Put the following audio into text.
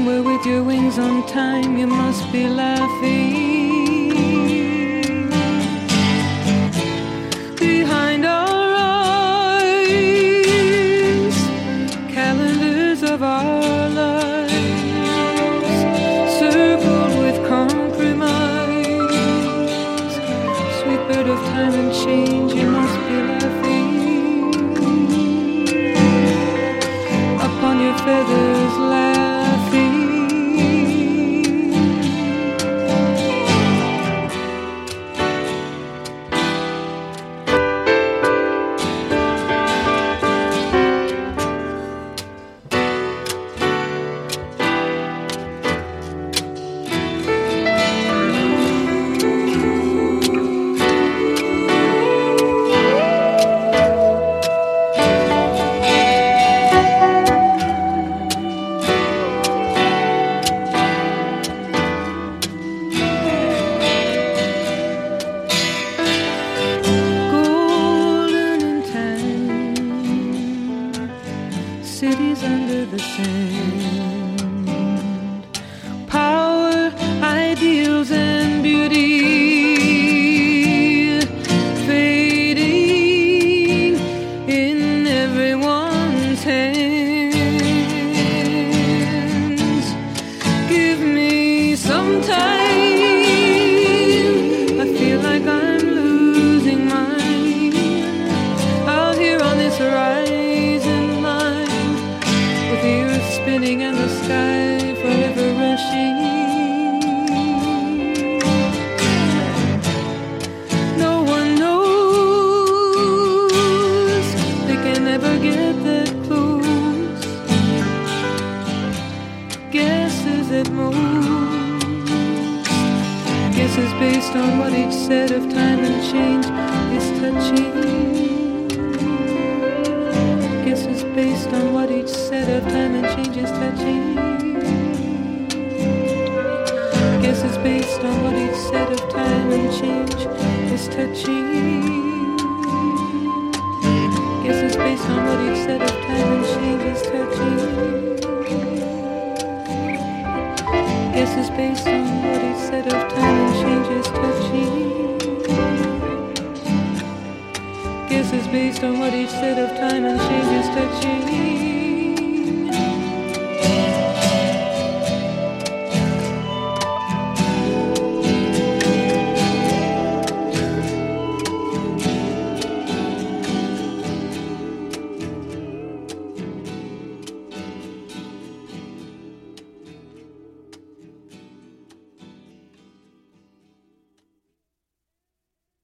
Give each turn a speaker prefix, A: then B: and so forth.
A: Somewhere with your wings on time, you must be laughing. Behind our eyes, calendars of our lives, circled with compromise. Sweet bird of time and change, you must be laughing. Up on your feathers, laughing. Cities under the sand, power, ideals, and beauty fading in everyone's hands. Give me some time, I feel like I'm losing mine out here on this horizon line, with the earth spinning and the sky forever rushing. No one knows, they can never get that close. Guesses at most, guesses based on what each set of time and change is touching. Guesses based on what each set of time and change is touching. Guesses based on what each set of time and change is touching. Guesses based on what each set of time and change is touching. Guesses based on what each set of time and change is touching. Guesses based on what each set of time and change is touching.